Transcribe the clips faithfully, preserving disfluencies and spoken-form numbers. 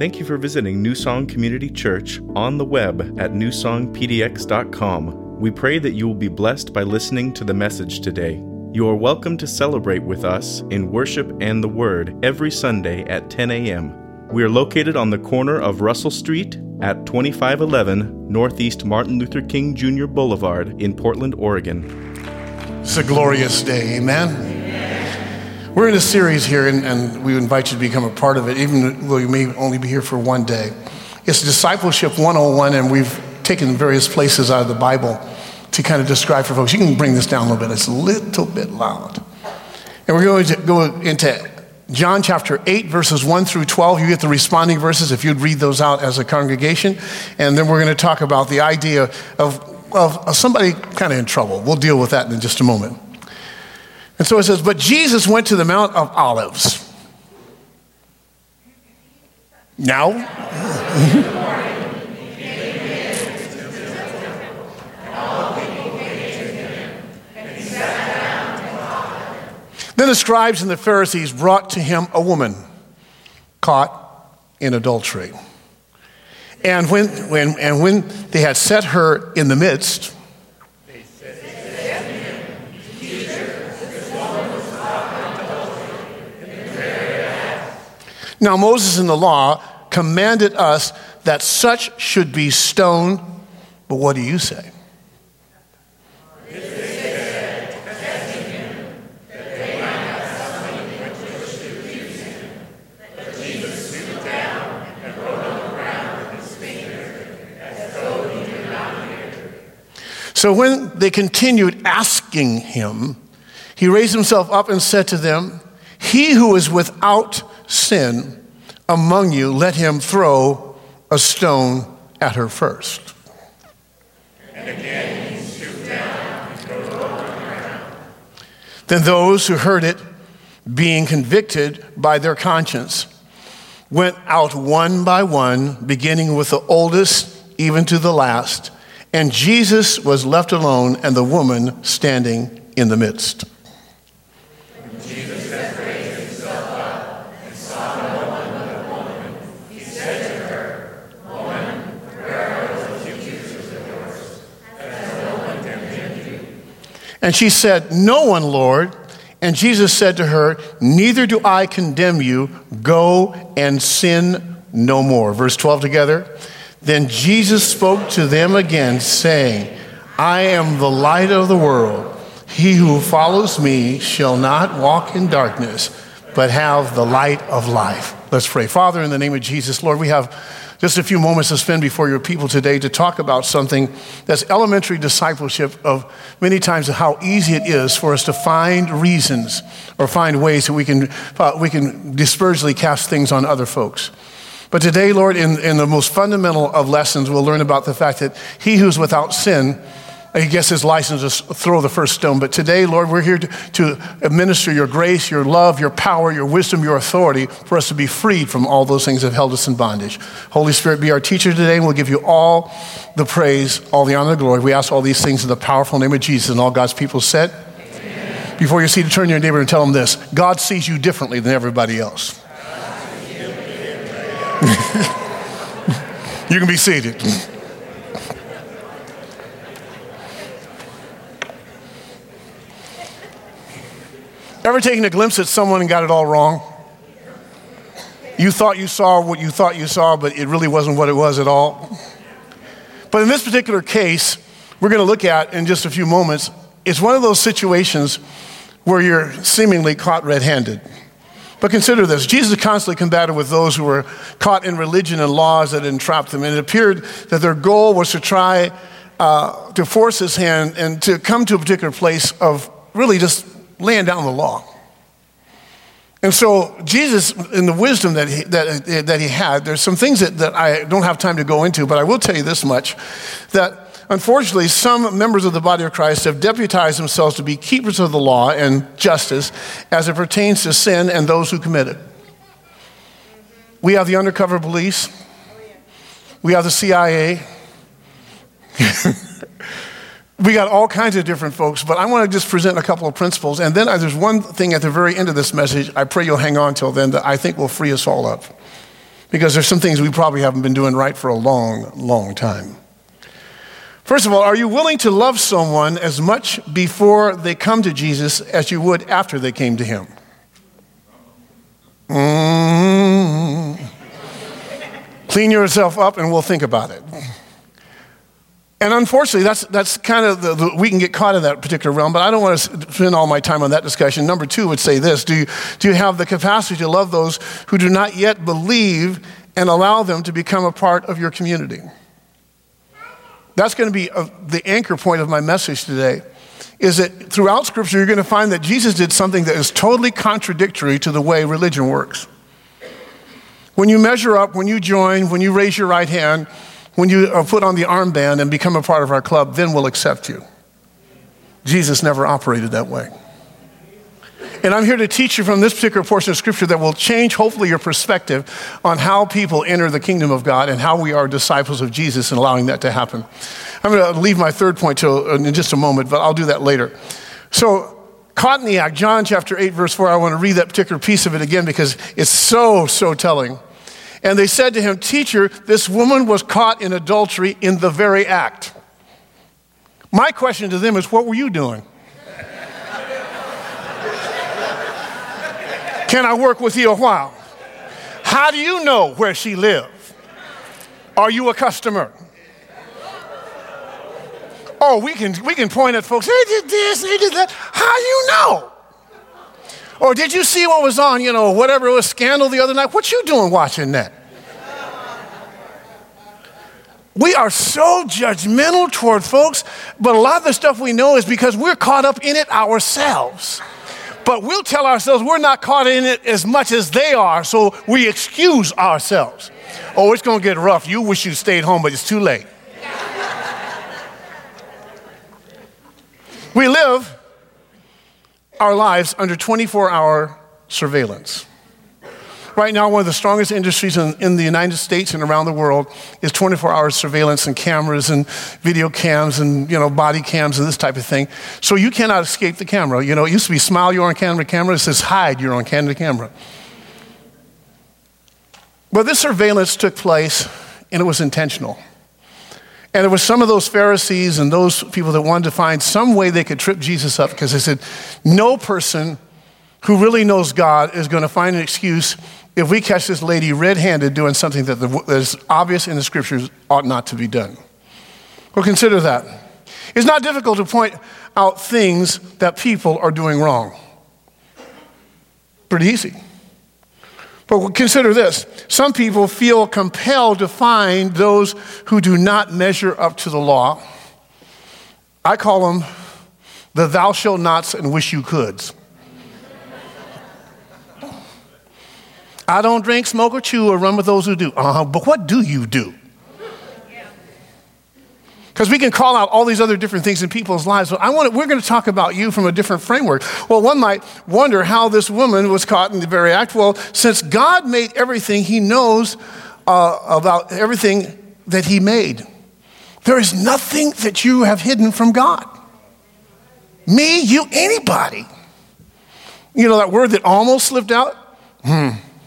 Thank you for visiting New Song Community Church on the web at new song p d x dot com. We pray that you will be blessed by listening to the message today. You are welcome to celebrate with us in worship and the Word every Sunday at ten a.m. We are located on the corner of Russell Street at twenty-five eleven Northeast Martin Luther King Junior Boulevard in Portland, Oregon. It's a glorious day, amen? We're in a series here, and, and we invite you to become a part of it, even though you may only be here for one day. It's Discipleship one oh one, and we've taken various places out of the Bible to kind of describe for folks. You can bring this down a little bit. It's a little bit loud. And we're going to go into John chapter eight, verses one through twelve. You get the responding verses if you'd read those out as a congregation. And then we're going to talk about the idea of, of, of somebody kind of in trouble. We'll deal with that in just a moment. And so it says, but Jesus went to the Mount of Olives. Now, then the scribes and the Pharisees brought to him a woman caught in adultery. And when, when, and when they had set her in the midst, now Moses in the law commanded us that such should be stoned, but what do you say? So when they continued asking him, he raised himself up and said to them, he who is without sin among you, let him throw a stone at her first. And again he stooped down and threw her on the ground. Then those who heard it, being convicted by their conscience, went out one by one, beginning with the oldest even to the last. And Jesus was left alone, and the woman standing in the midst. When Jesus had raised himself up and saw no one but the woman, he said to her, woman, where are those accusers of yours? Has no one condemned you? And she said, no one, Lord. And Jesus said to her, neither do I condemn you. Go and sin no more. Verse twelve together. Then Jesus spoke to them again, saying, I am the light of the world. He who follows me shall not walk in darkness, but have the light of life. Let's pray. Father, in the name of Jesus, Lord, we have just a few moments to spend before your people today to talk about something that's elementary discipleship of many times how easy it is for us to find reasons or find ways that we can, uh, we can dispersely cast things on other folks. But today, Lord, in, in the most fundamental of lessons, we'll learn about the fact that he who's without sin, he gets his license to throw the first stone. But today, Lord, we're here to, to administer your grace, your love, your power, your wisdom, your authority for us to be freed from all those things that have held us in bondage. Holy Spirit, be our teacher today, and we'll give you all the praise, all the honor, and the glory. We ask all these things in the powerful name of Jesus, and all God's people said. Amen. Before you see to turn to your neighbor and tell them this, God sees you differently than everybody else. You can be seated. Ever taken a glimpse at someone and got it all wrong? You thought you saw what you thought you saw, but it really wasn't what it was at all. But in this particular case, we're going to look at in just a few moments, it's one of those situations where you're seemingly caught red-handed. But consider this, Jesus constantly combated with those who were caught in religion and laws that entrapped them. And it appeared that their goal was to try uh, to force his hand and to come to a particular place of really just laying down the law. And so Jesus, in the wisdom that he, that, that he had, there's some things that, that I don't have time to go into, but I will tell you this much, that unfortunately, some members of the body of Christ have deputized themselves to be keepers of the law and justice as it pertains to sin and those who commit it. We have the undercover police. We have the C I A. We got all kinds of different folks, but I want to just present a couple of principles. And then there's one thing at the very end of this message, I pray you'll hang on till then, that I think will free us all up. because there's some things we probably haven't been doing right for a long, long time. First of all, are you willing to love someone as much before they come to Jesus as you would after they came to him? Mm. Clean yourself up and we'll think about it. And unfortunately, that's that's kind of, the, the, we can get caught in that particular realm, but I don't want to spend all my time on that discussion. Number two would say this: do you, do you have the capacity to love those who do not yet believe and allow them to become a part of your community? That's going to be a, the anchor point of my message today, is that throughout Scripture, you're going to find that Jesus did something that is totally contradictory to the way religion works. When you measure up, when you join, when you raise your right hand, when you are put on the armband and become a part of our club, then we'll accept you. Jesus never operated that way. And I'm here to teach you from this particular portion of Scripture that will change, hopefully, your perspective on how people enter the kingdom of God and how we are disciples of Jesus and allowing that to happen. I'm going to leave my third point till in just a moment, but I'll do that later. So, caught in the act, John chapter eight, verse four, I want to read that particular piece of it again because it's so, so telling. And they said to him, "Teacher, this woman was caught in adultery in the very act." My question to them is, what were you doing? Can I work with you a while? How do you know where she lived? Are you a customer? Oh, we can we can point at folks, they did this, they did that. How do you know? Or did you see what was on, you know, whatever it was, Scandal the other night? What you doing watching that? We are so judgmental toward folks, but a lot of the stuff we know is because we're caught up in it ourselves. But we'll tell ourselves we're not caught in it as much as they are, so we excuse ourselves. Oh, it's going to get rough. You wish you stayed home, but it's too late. We live our lives under twenty-four hour surveillance. Right now, one of the strongest industries in, in the United States and around the world is twenty-four hour surveillance and cameras and video cams and, you know, body cams and this type of thing. So you cannot escape the camera. You know, it used to be smile, you're on camera, camera. It says hide, you're on camera, camera. But this surveillance took place and it was intentional. And it was some of those Pharisees and those people that wanted to find some way they could trip Jesus up because they said, no person who really knows God is going to find an excuse if we catch this lady red-handed doing something that, the, that is obvious in the Scriptures ought not to be done. Well, consider that. It's not difficult to point out things that people are doing wrong. Pretty easy. But consider this. Some people feel compelled to find those who do not measure up to the law. I call them the thou shalt nots and wish you coulds. I don't drink, smoke, or chew, or run with those who do. Uh-huh, but what do you do? Because we can call out all these other different things in people's lives. But I want to, we're going to talk about you from a different framework. Well, one might wonder how this woman was caught in the very act. Well, since God made everything, he knows uh, about everything that he made. There is nothing that you have hidden from God. Me, you, anybody. You know that word that almost slipped out? Hmm.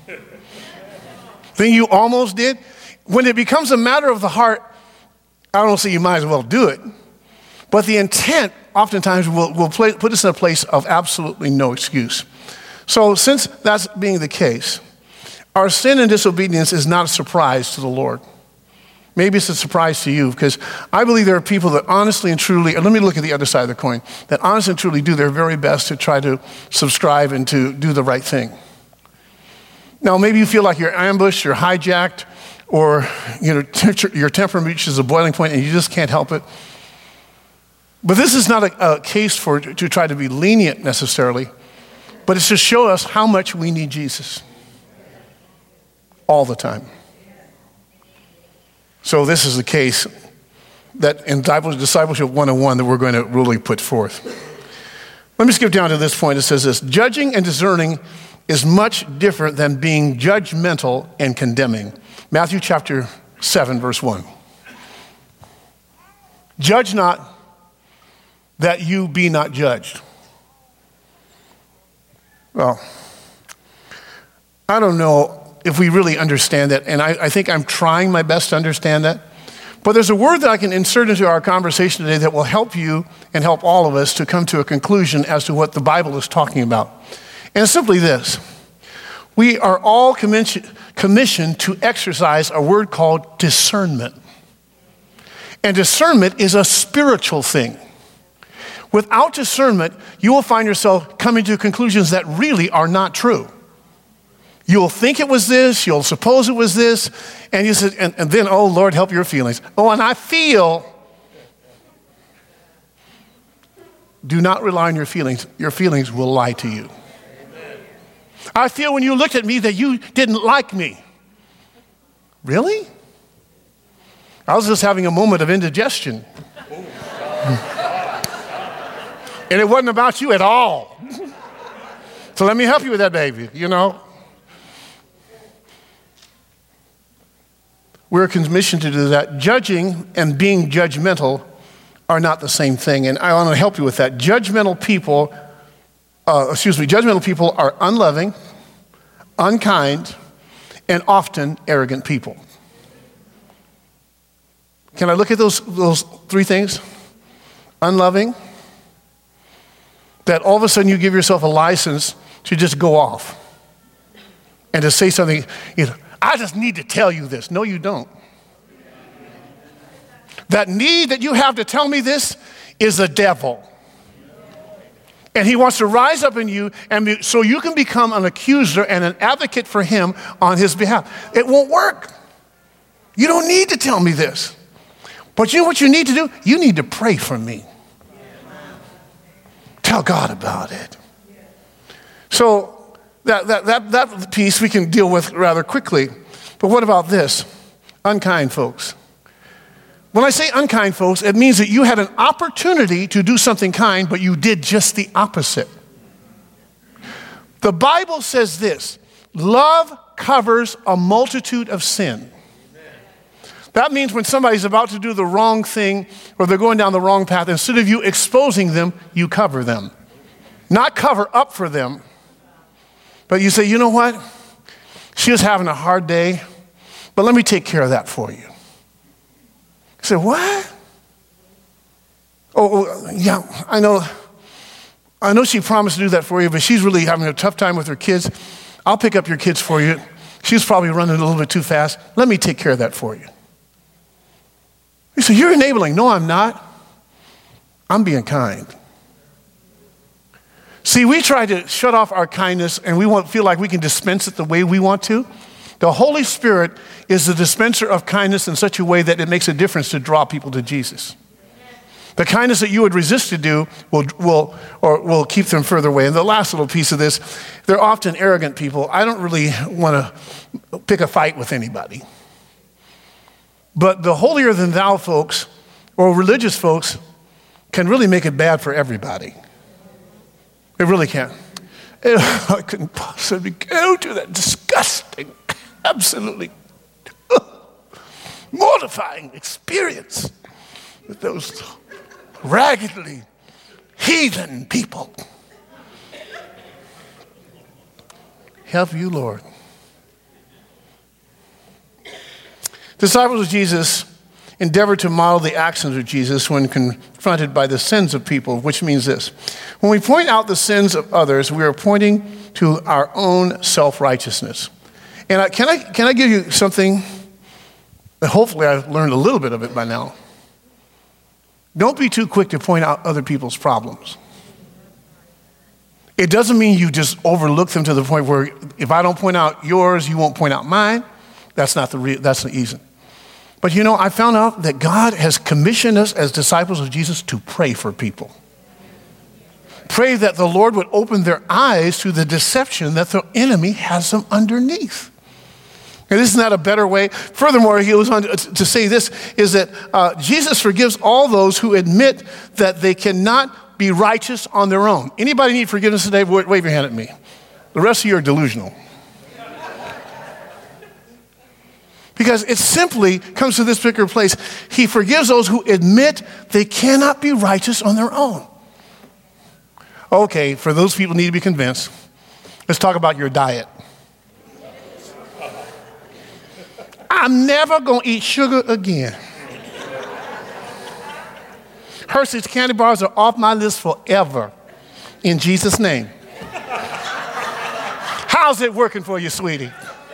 Thing you almost did? When it becomes a matter of the heart, I don't say you might as well do it. But the intent oftentimes will, will play, put us in a place of absolutely no excuse. So since that's being the case, our sin and disobedience is not a surprise to the Lord. Maybe it's a surprise to you because I believe there are people that honestly and truly, and let me look at the other side of the coin, that honestly and truly do their very best to try to subscribe and to do the right thing. Now, maybe you feel like you're ambushed, you're hijacked, or you know t- your temper reaches a boiling point and you just can't help it. But this is not a, a case for to try to be lenient necessarily, but it's to show us how much we need Jesus all the time. So this is the case that in Discipleship one oh one that we're going to really put forth. Let me skip down to this point. It says this: judging and discerning is much different than being judgmental and condemning. Matthew chapter seven, verse one. Judge not that you be not judged. Well, I don't know if we really understand that. And I, I think I'm trying my best to understand that. But there's a word that I can insert into our conversation today that will help you and help all of us to come to a conclusion as to what the Bible is talking about. And it's simply this. We are all commissioned to exercise a word called discernment. And discernment is a spiritual thing. Without discernment, you will find yourself coming to conclusions that really are not true. You'll think it was this, you'll suppose it was this, and you said, and, and then, oh, Lord, help your feelings. Oh, and I feel. Do not rely on your feelings. Your feelings will lie to you. Amen. I feel when you looked at me that you didn't like me. Really? I was just having a moment of indigestion. And it wasn't about you at all. So let me help you with that, baby, you know. We're commissioned to do that. Judging and being judgmental are not the same thing, and I want to help you with that. Judgmental people, uh, excuse me, judgmental people are unloving, unkind, and often arrogant people. Can I look at those, those three things? Unloving, that all of a sudden you give yourself a license to just go off and to say something, you know, I just need to tell you this. No, you don't. That need that you have to tell me this is the devil. And he wants to rise up in you, and be, so you can become an accuser and an advocate for him on his behalf. It won't work. You don't need to tell me this. But you know what you need to do? You need to pray for me. Tell God about it. So that, that, that, that piece we can deal with rather quickly. But what about this? Unkind folks. When I say unkind folks, it means that you had an opportunity to do something kind, but you did just the opposite. The Bible says this, love covers a multitude of sin. That means when somebody's about to do the wrong thing or they're going down the wrong path, instead of you exposing them, you cover them. Not cover up for them, but you say, you know what? She was having a hard day, but let me take care of that for you. You say, what? Oh, yeah, I know. I know she promised to do that for you, but she's really having a tough time with her kids. I'll pick up your kids for you. She's probably running a little bit too fast. Let me take care of that for you. You say, you're enabling. No, I'm not. I'm being kind. See, we try to shut off our kindness and we won't feel like we can dispense it the way we want to. The Holy Spirit is the dispenser of kindness in such a way that it makes a difference to draw people to Jesus. The kindness that you would resist to do will, will, or will keep them further away. And the last little piece of this, they're often arrogant people. I don't really want to pick a fight with anybody. But the holier than thou folks or religious folks can really make it bad for everybody. It really can. And I couldn't possibly go to that disgusting, absolutely mortifying experience with those raggedly heathen people. Help you, Lord. Disciples of Jesus endeavor to model the actions of Jesus when confronted by the sins of people, which means this. When we point out the sins of others, we are pointing to our own self-righteousness. And I, can I can I give you something that hopefully I've learned a little bit of it by now? Don't be too quick to point out other people's problems. It doesn't mean you just overlook them to the point where if I don't point out yours, you won't point out mine. That's not the re- that's the reason. But you know, I found out that God has commissioned us as disciples of Jesus to pray for people. Pray that the Lord would open their eyes to the deception that the enemy has them underneath. And isn't that a better way? Furthermore, he goes on to, to say this, is that uh, Jesus forgives all those who admit that they cannot be righteous on their own. Anybody need forgiveness today? Wave your hand at me. The rest of you are delusional. Because it simply comes to this particular place. He forgives those who admit they cannot be righteous on their own. Okay, for those people who need to be convinced, let's talk about your diet. I'm never going to eat sugar again. Hershey's candy bars are off my list forever. In Jesus' name. How's it working for you, sweetie?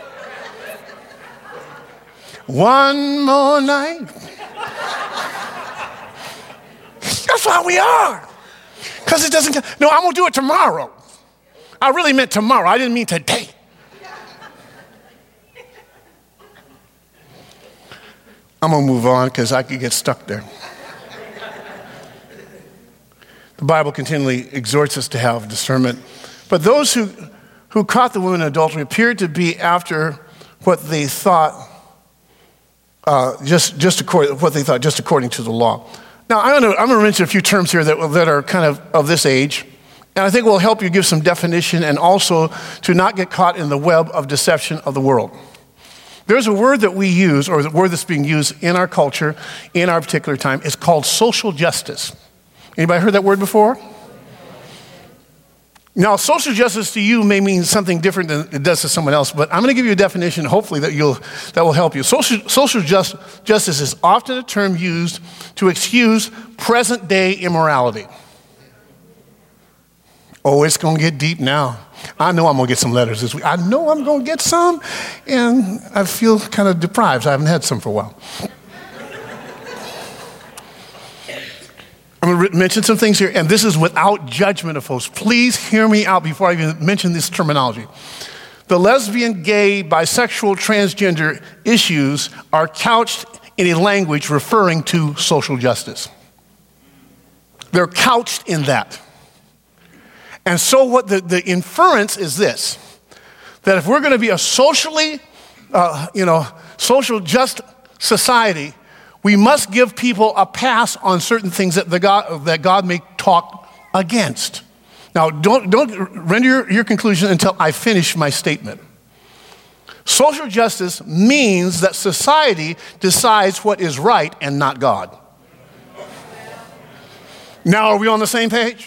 One more night. That's how we are. Because it doesn't, no, I'm going to do it tomorrow. I really meant tomorrow. I didn't mean today. I'm going to move on because I could get stuck there. The Bible continually exhorts us to have discernment. But those who, who caught the woman in adultery appeared to be after what they thought, uh, just, just according, what they thought, just according to the law. Now, I'm going to I'm going to mention a few terms here that, that are kind of of this age, and I think will help you give some definition and also to not get caught in the web of deception of the world. There's a word that we use, or the word that's being used in our culture, in our particular time. It's called social justice. Anybody heard that word before? Now, social justice to you may mean something different than it does to someone else, but I'm going to give you a definition, hopefully, that you'll that will help you. Social, social just, justice is often a term used to excuse present-day immorality. Oh, it's going to get deep now. I know I'm going to get some letters this week. I know I'm going to get some, and I feel kind of deprived. I haven't had some for a while. I'm going to mention some things here, and this is without judgment of folks. Please hear me out before I even mention this terminology. The lesbian, gay, bisexual, transgender issues are couched in a language referring to social justice. They're couched in that. And so what the, the inference is this, that if we're going to be a socially, uh, you know, social just society, we must give people a pass on certain things that, the God, that God may talk against. Now, don't, don't render your, your conclusion until I finish my statement. Social justice means that society decides what is right and not God. Now, are we on the same page?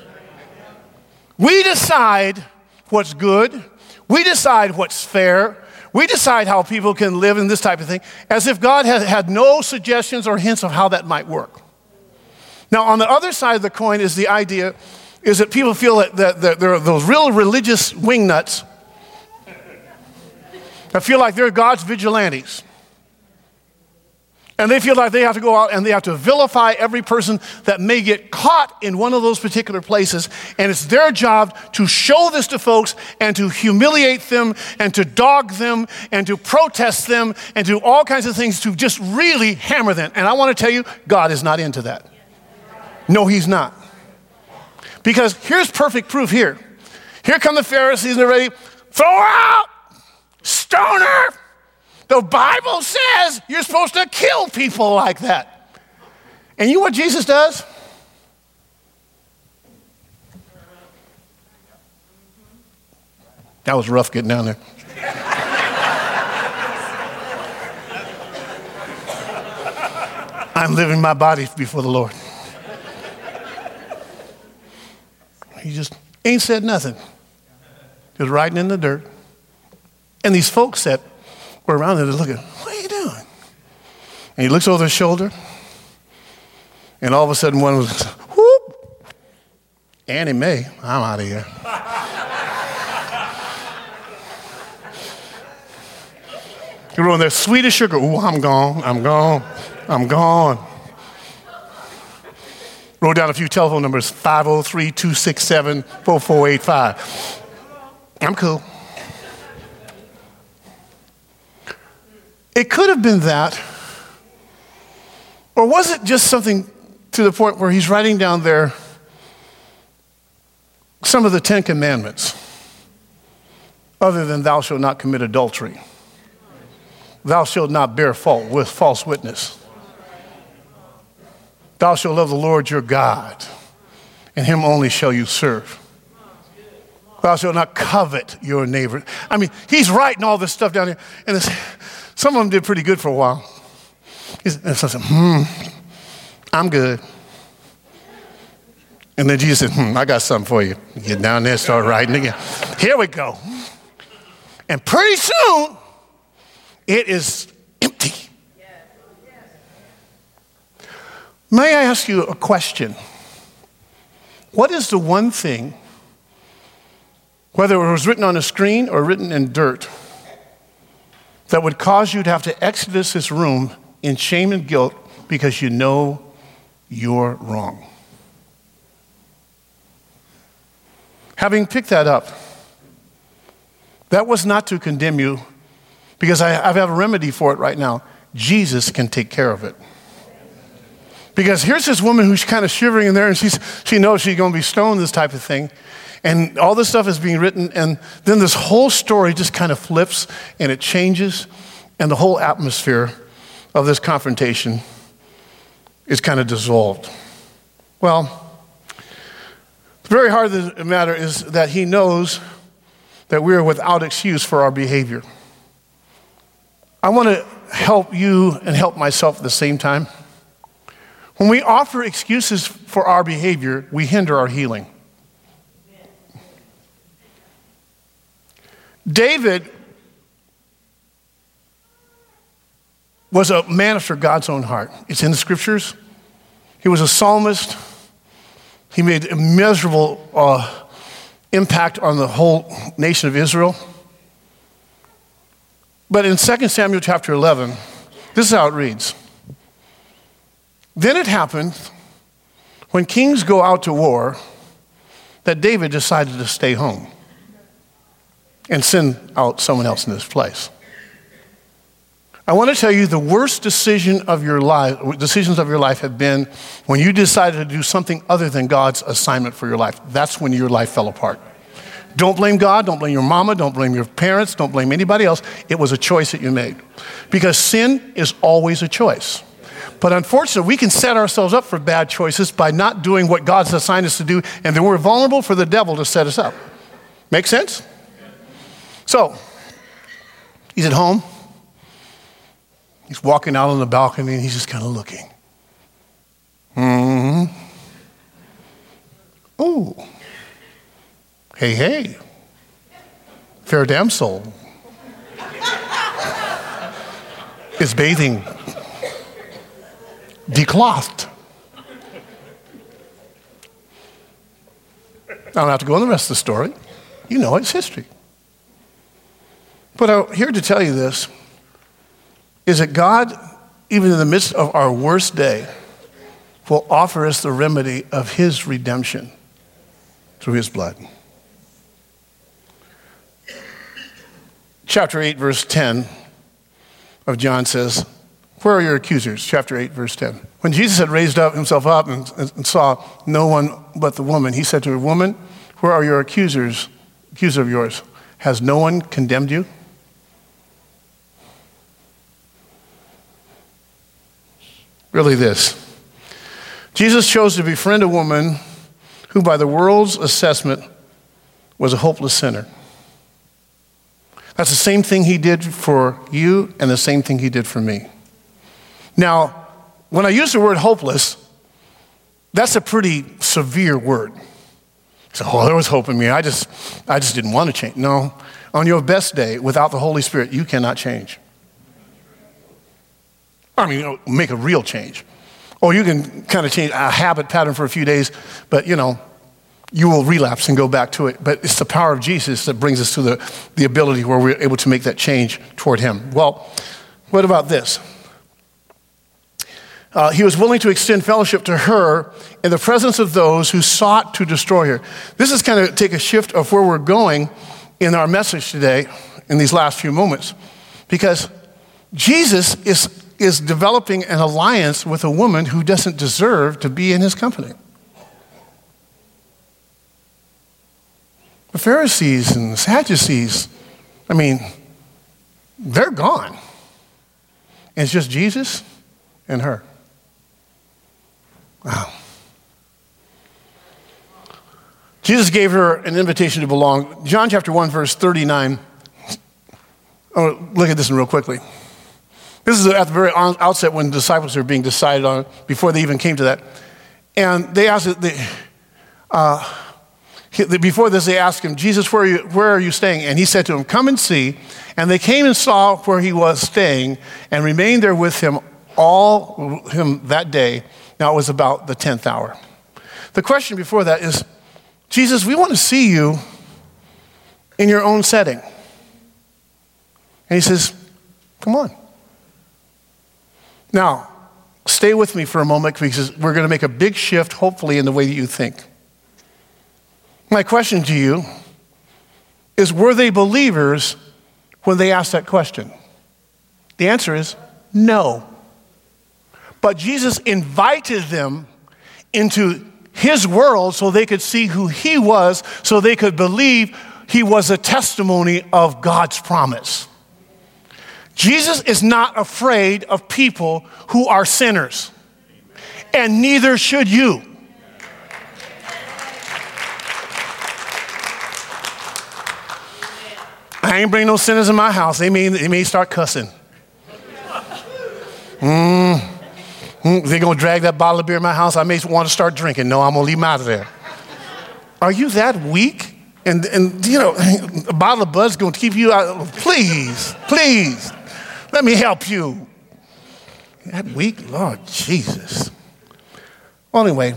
We decide what's good. We decide what's fair. We decide how people can live in this type of thing, as if God had had no suggestions or hints of how that might work. Now, on the other side of the coin is the idea, is that people feel that, that, that there are those real religious wingnuts that feel like they're God's vigilantes. And they feel like they have to go out and they have to vilify every person that may get caught in one of those particular places. And it's their job to show this to folks and to humiliate them and to dog them and to protest them and do all kinds of things to just really hammer them. And I want to tell you, God is not into that. No, he's not. Because here's perfect proof here. Here come the Pharisees and they're ready. Throw her out! Stone her! The Bible says you're supposed to kill people like that. And you know what Jesus does? That was rough getting down there. I'm living my body before the Lord. He just ain't said nothing. Just riding in the dirt. And these folks that were around there, they're looking, what are you doing? And he looks over his shoulder, and all of a sudden one was, whoop, Annie Mae, I'm out of here. You're on there, sweet as sugar. Ooh, I'm gone, I'm gone, I'm gone. Wrote down a few telephone numbers, five oh three, two six seven, four four eight five. I'm cool. It could have been that, or was it just something to the point where he's writing down there some of the Ten Commandments, other than thou shalt not commit adultery, thou shalt not bear fault with false witness, thou shalt love the Lord your God, and him only shall you serve. Thou shalt not covet your neighbor. I mean, he's writing all this stuff down here, and it's, some of them did pretty good for a while. And so I said, hmm, I'm good. And then Jesus said, hmm, I got something for you. Get down there, start writing again. Here we go. And pretty soon, it is May I ask you a question? What is the one thing, whether it was written on a screen or written in dirt, that would cause you to have to exit this room in shame and guilt because you know you're wrong? Having picked that up, that was not to condemn you, because I, I have a remedy for it right now. Jesus can take care of it. Because here's this woman who's kind of shivering in there, and she's, she knows she's going to be stoned, this type of thing. And all this stuff is being written, and then this whole story just kind of flips, and it changes, and the whole atmosphere of this confrontation is kind of dissolved. Well, the very heart of the matter is that he knows that we are without excuse for our behavior. I want to help you and help myself at the same time. When we offer excuses for our behavior, we hinder our healing. David was a man after God's own heart. It's in the scriptures. He was a psalmist. He made immeasurable uh, impact on the whole nation of Israel. But in Second Samuel chapter eleven, this is how it reads. Then it happened, when kings go out to war, that David decided to stay home and send out someone else in his place. I want to tell you the worst decision of your life, decisions of your life have been when you decided to do something other than God's assignment for your life. That's when your life fell apart. Don't blame God, don't blame your mama, don't blame your parents, don't blame anybody else. It was a choice that you made. Because sin is always a choice. But unfortunately, we can set ourselves up for bad choices by not doing what God's assigned us to do, and then we're vulnerable for the devil to set us up. Make sense? So, he's at home. He's walking out on the balcony, and he's just kind of looking. Mm-hmm. Ooh. Hey, hey. Fair damsel is bathing, declothed. I don't have to go on the rest of the story. You know it's history. But I'm here to tell you this, is that God, even in the midst of our worst day, will offer us the remedy of his redemption through his blood. Chapter eight, verse ten of John says, where are your accusers? Chapter eight, verse ten. When Jesus had raised up himself up and, and saw no one but the woman, he said to her, woman, where are your accusers, accuser of yours? Has no one condemned you? Really this. Jesus chose to befriend a woman who by the world's assessment was a hopeless sinner. That's the same thing he did for you and the same thing he did for me. Now, when I use the word hopeless, that's a pretty severe word. So, oh, there was hope in me. I just, I just didn't want to change. No, on your best day, without the Holy Spirit, you cannot change. I mean, you know, make a real change. Or you can kind of change a habit pattern for a few days, but you know, you will relapse and go back to it. But it's the power of Jesus that brings us to the, the ability where we're able to make that change toward him. Well, what about this? Uh, he was willing to extend fellowship to her in the presence of those who sought to destroy her. This is kind of take a shift of where we're going in our message today in these last few moments. Because Jesus is, is developing an alliance with a woman who doesn't deserve to be in his company. The Pharisees and the Sadducees, I mean, they're gone. And it's just Jesus and her. Wow. Jesus gave her an invitation to belong. John chapter one, verse thirty-nine. Oh, look at this one real quickly. This is at the very outset when the disciples are being decided on, before they even came to that. And they asked, they, uh, before this, they asked him, Jesus, where are you, where are you staying? And he said to them, come and see. And they came and saw where he was staying and remained there with him all him that day. Now, it was about the tenth hour. The question before that is, Jesus, we want to see you in your own setting. And he says, come on. Now, stay with me for a moment because we're going to make a big shift, hopefully, in the way that you think. My question to you is, were they believers when they asked that question? The answer is no. But Jesus invited them into his world so they could see who he was, so they could believe he was a testimony of God's promise. Jesus is not afraid of people who are sinners, and neither should you. I ain't bring no sinners in my house. They may, they may start cussing. Mm. They're going to drag that bottle of beer in my house. I may want to start drinking. No, I'm going to leave them out of there. Are you that weak? And, and you know, a bottle of Bud's going to keep you out. Please, please, let me help you. That weak? Lord Jesus. Well, anyway,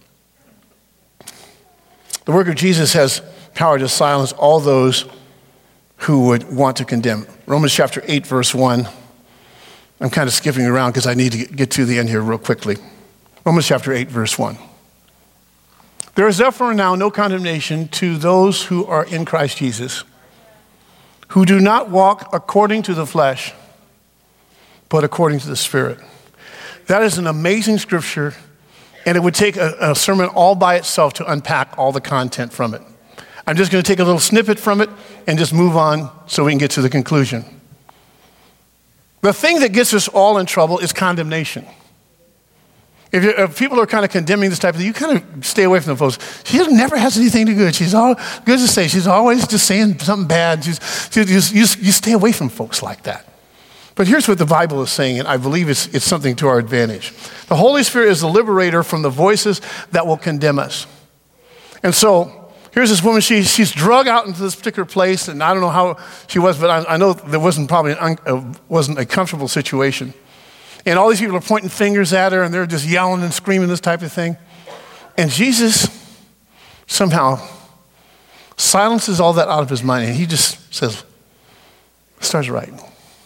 the work of Jesus has power to silence all those who would want to condemn. Romans chapter eight, verse one. I'm kind of skipping around because I need to get to the end here real quickly. Romans chapter eight, verse one. There is therefore now no condemnation to those who are in Christ Jesus, who do not walk according to the flesh, but according to the Spirit. That is an amazing scripture, and it would take a, a sermon all by itself to unpack all the content from it. I'm just going to take a little snippet from it and just move on so we can get to the conclusion. The thing that gets us all in trouble is condemnation. If, if people are kind of condemning this type of thing, you kind of stay away from them folks. She never has anything to good. She's all good to say. She's always just saying something bad. She's, she, you, you, you stay away from folks like that. But here's what the Bible is saying, and I believe it's, it's something to our advantage. The Holy Spirit is the liberator from the voices that will condemn us. And so here's this woman, she, she's drug out into this particular place, and I don't know how she was, but I, I know there wasn't probably an un, uh, wasn't a comfortable situation. And all these people are pointing fingers at her, and they're just yelling and screaming this type of thing. And Jesus somehow silences all that out of his mind, and he just says, starts writing.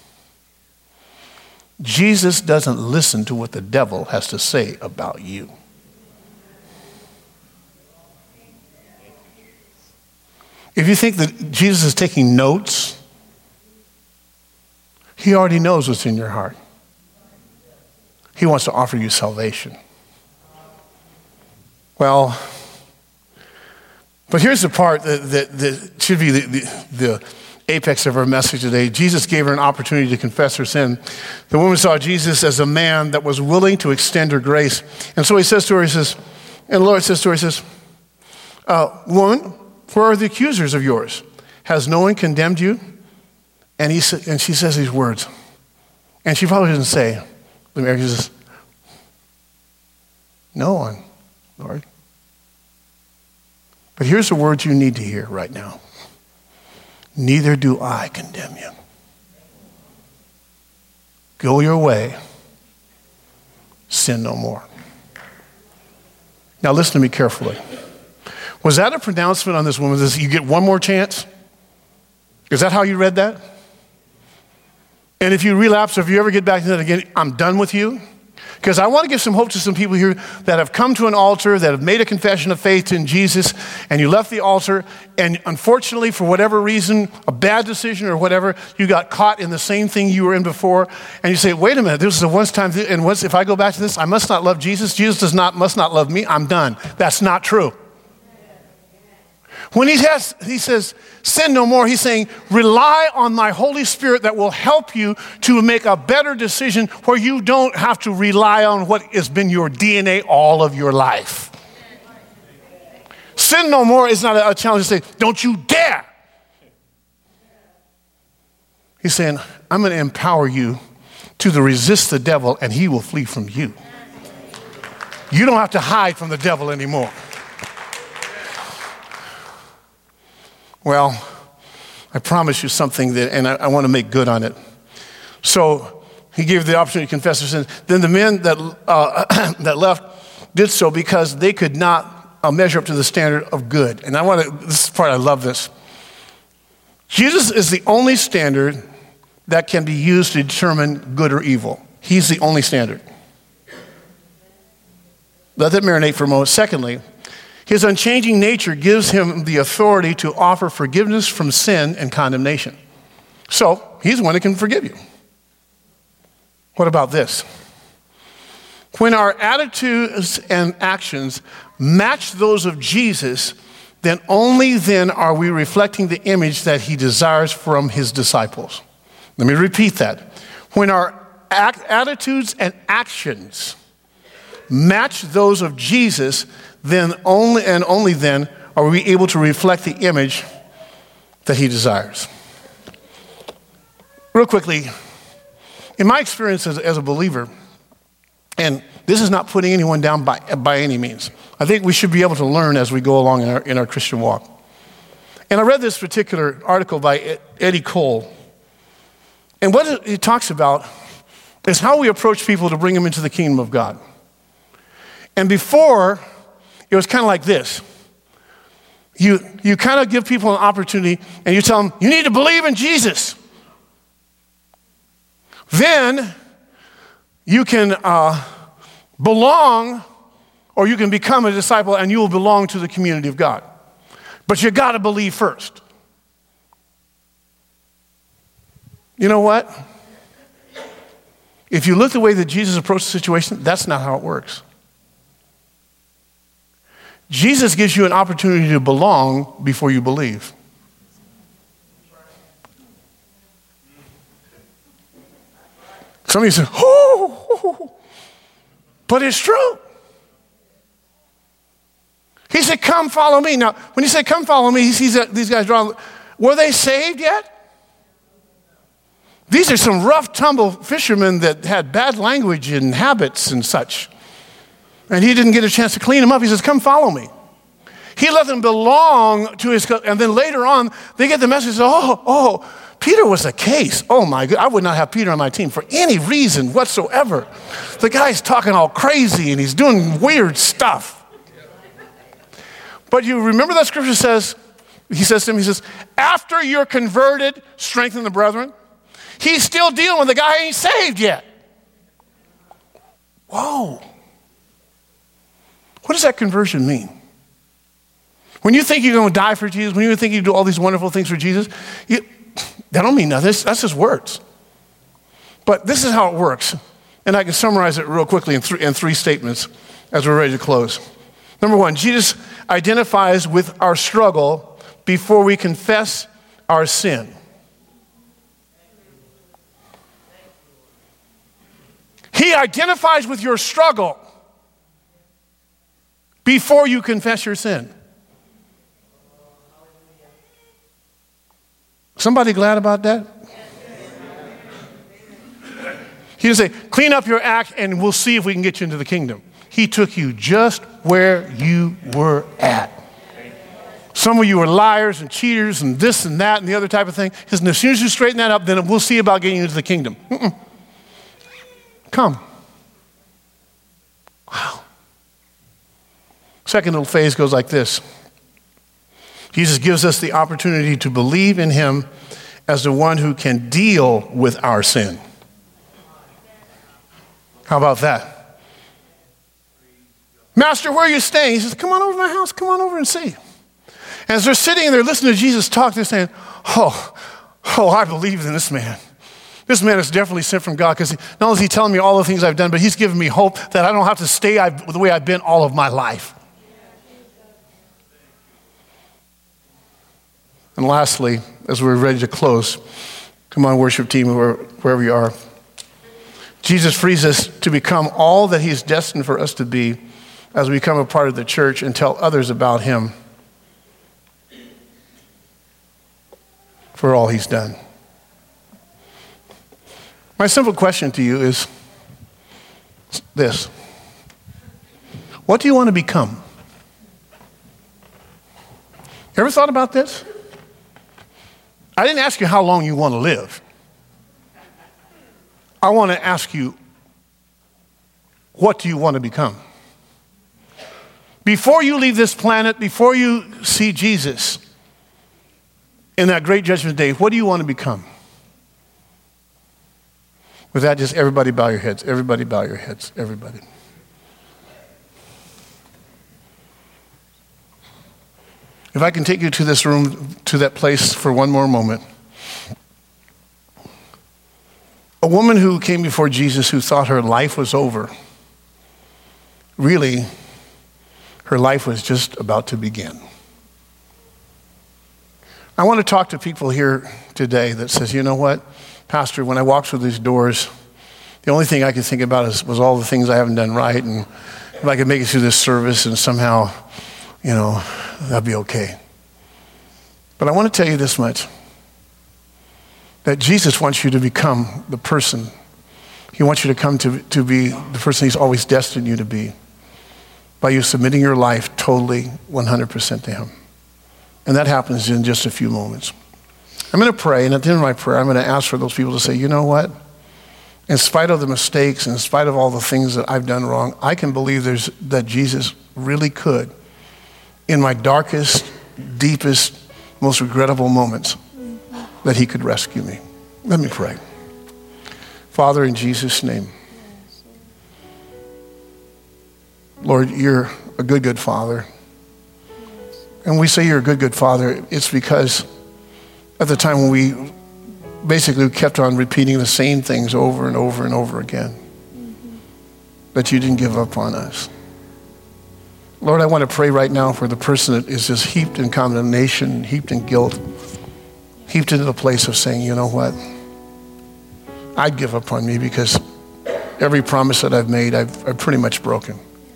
Jesus doesn't listen to what the devil has to say about you. If you think that Jesus is taking notes, he already knows what's in your heart. He wants to offer you salvation. Well, but here's the part that, that, that should be the, the, the apex of our message today. Jesus gave her an opportunity to confess her sin. The woman saw Jesus as a man that was willing to extend her grace. And so he says to her, he says, and the Lord says to her, he says, uh, woman, where are the accusers of yours? Has no one condemned you? And, he sa- and she says these words. And she probably doesn't say, the Mary says, no one, Lord. But here's the words you need to hear right now. Neither do I condemn you. Go your way. Sin no more. Now listen to me carefully. Was that a pronouncement on this woman? Does you get one more chance? Is that how you read that? And if you relapse, or if you ever get back to that again, I'm done with you? Because I want to give some hope to some people here that have come to an altar, that have made a confession of faith in Jesus, and you left the altar, and unfortunately, for whatever reason, a bad decision or whatever, you got caught in the same thing you were in before, and you say, wait a minute, this is a once time, th- and once if I go back to this, I must not love Jesus. Jesus does not, must not love me. I'm done. That's not true. When he has, he says, sin no more, he's saying, rely on my Holy Spirit that will help you to make a better decision where you don't have to rely on what has been your D N A all of your life. Sin no more is not a challenge to say, don't you dare. He's saying, I'm going to empower you to resist the devil and he will flee from you. You don't have to hide from the devil anymore. Well, I promise you something that, and I, I want to make good on it. So He gave the opportunity to confess their sins. Then the men that, uh, that left did so because they could not uh, measure up to the standard of good. And I want to, this is the part I love this. Jesus is the only standard that can be used to determine good or evil. He's the only standard. Let that marinate for a moment. Secondly, his unchanging nature gives him the authority to offer forgiveness from sin and condemnation. So, he's the one that can forgive you. What about this? When our attitudes and actions match those of Jesus, then only then are we reflecting the image that he desires from his disciples. Let me repeat that. When our act, attitudes and actions match those of Jesus, then only and only then are we able to reflect the image that he desires. Real quickly, in my experience as, as a believer, and this is not putting anyone down by, by any means. I think we should be able to learn as we go along in our, in our Christian walk. And I read this particular article by Eddie Cole. And what it talks about is how we approach people to bring them into the kingdom of God. And before, it was kind of like this. You, you kind of give people an opportunity and you tell them, you need to believe in Jesus. Then you can uh, belong, or you can become a disciple and you will belong to the community of God. But you got to believe first. You know what? If you look the way that Jesus approached the situation, that's not how it works. Jesus gives you an opportunity to belong before you believe. Some of you say, oh, oh, oh, but it's true. He said, come follow me. Now, when he said, come follow me, he sees that these guys drawing. Were they saved yet? These are some rough, tumble fishermen that had bad language and habits and such. And he didn't get a chance to clean them up. He says, come follow me. He let them belong to his, and then later on, they get the message, oh, oh, Peter was a case. Oh my God, I would not have Peter on my team for any reason whatsoever. The guy's talking all crazy and he's doing weird stuff. But you remember that scripture says, he says to him, he says, after you're converted, strengthen the brethren. He's still dealing with the guy who ain't saved yet. Whoa. What does that conversion mean? When you think you're going to die for Jesus, when you think you do all these wonderful things for Jesus, you, that don't mean nothing. That's just words. But this is how it works. And I can summarize it real quickly in, th- in three statements as we're ready to close. Number one, Jesus identifies with our struggle before we confess our sin. He identifies with your struggle before you confess your sin. Somebody glad about that? He didn't say, clean up your act and we'll see if we can get you into the kingdom. He took you just where you were at. Some of you are liars and cheaters and this and that and the other type of thing. He said, as soon as you straighten that up, then we'll see about getting you into the kingdom. Mm-mm. Come. Wow. Second little phase goes like this. Jesus gives us the opportunity to believe in him as the one who can deal with our sin. How about that? Master, where are you staying? He says, come on over to my house. Come on over and see. And as they're sitting and they're listening to Jesus talk, they're saying, oh, oh, I believe in this man. This man is definitely sent from God because not only is he telling me all the things I've done, but he's giving me hope that I don't have to stay the way I've been all of my life. And lastly, as we're ready to close, come on, worship team, wherever you are. Jesus frees us to become all that he's destined for us to be as we become a part of the church and tell others about him for all he's done. My simple question to you is this. What do you want to become? You ever thought about this? I didn't ask you how long you want to live. I want to ask you, what do you want to become? Before you leave this planet, before you see Jesus in that great judgment day, what do you want to become? With that, just everybody bow your heads. Everybody bow your heads. Everybody. If I can take you to this room, to that place for one more moment. A woman who came before Jesus who thought her life was over. Really, her life was just about to begin. I want to talk to people here today that says, you know what, Pastor, when I walked through these doors, the only thing I could think about is, was all the things I haven't done right, and if I could make it through this service and somehow, you know, that'd be okay. But I want to tell you this much, that Jesus wants you to become the person. He wants you to come to, to be the person he's always destined you to be by you submitting your life totally one hundred percent to him. And that happens in just a few moments. I'm going to pray, and at the end of my prayer, I'm going to ask for those people to say, you know what? In spite of the mistakes, in spite of all the things that I've done wrong, I can believe there's that Jesus really could, in my darkest, deepest, most regrettable moments, that he could rescue me. Let me pray. Father, in Jesus' name, Lord, you're a good, good Father. And we say you're a good, good Father, it's because at the time when we basically kept on repeating the same things over and over and over again, mm-hmm. that you didn't give up on us. Lord, I want to pray right now for the person that is just heaped in condemnation, heaped in guilt, heaped into the place of saying, you know what, I'd give up on me because every promise that I've made, I've, I've pretty much broken.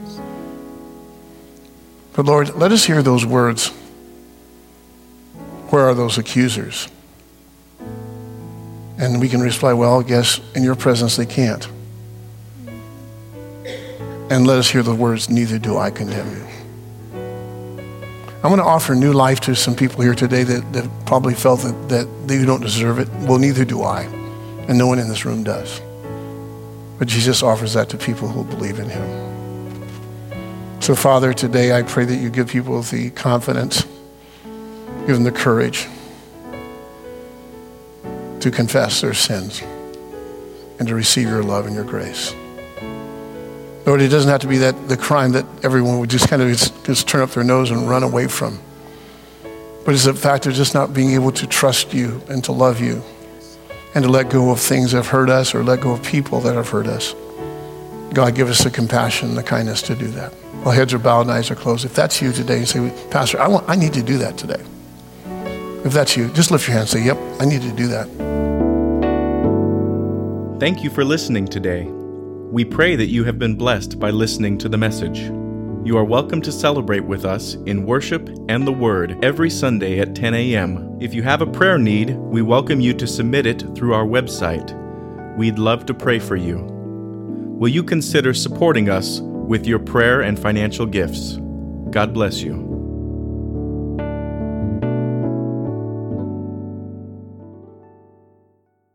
But Lord, let us hear those words. Where are those accusers? And we can reply, well, I guess in your presence they can't. And let us hear the words, neither do I condemn you. I'm going to offer new life to some people here today that, that probably felt that, that you don't deserve it. Well, neither do I. And no one in this room does. But Jesus offers that to people who believe in him. So, Father, today I pray that you give people the confidence, give them the courage to confess their sins and to receive your love and your grace. Lord, it doesn't have to be that the crime that everyone would just kind of just, just turn up their nose and run away from. But it's the fact of just not being able to trust you and to love you and to let go of things that have hurt us or let go of people that have hurt us. God, give us the compassion and the kindness to do that. While heads are bowed and eyes are closed. If that's you today, you say, Pastor, I want, I need to do that today. If that's you, just lift your hand and say, yep, I need to do that. Thank you for listening today. We pray that you have been blessed by listening to the message. You are welcome to celebrate with us in worship and the Word every Sunday at ten a.m. If you have a prayer need, we welcome you to submit it through our website. We'd love to pray for you. Will you consider supporting us with your prayer and financial gifts? God bless you.